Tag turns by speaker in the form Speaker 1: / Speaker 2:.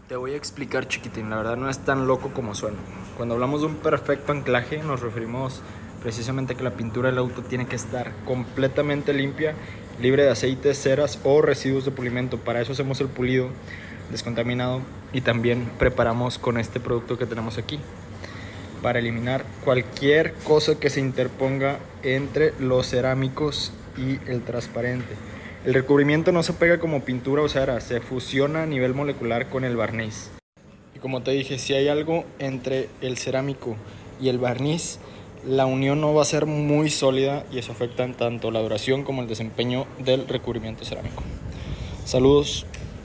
Speaker 1: Te voy a explicar, chiquitín, la verdad no es tan loco como suena. Cuando hablamos de un perfecto anclaje nos referimos precisamente a que la pintura del auto tiene que estar completamente limpia, libre de aceites, ceras o residuos de pulimento. Para eso hacemos el pulido descontaminado y también preparamos con este producto que tenemos aquí para eliminar cualquier cosa que se interponga entre los cerámicos y el transparente. El recubrimiento no se pega como pintura o cera, se fusiona a nivel molecular con el barniz. Y como te dije, si hay algo entre el cerámico y el barniz, la unión no va a ser muy sólida y eso afecta en tanto la duración como el desempeño del recubrimiento cerámico. Saludos.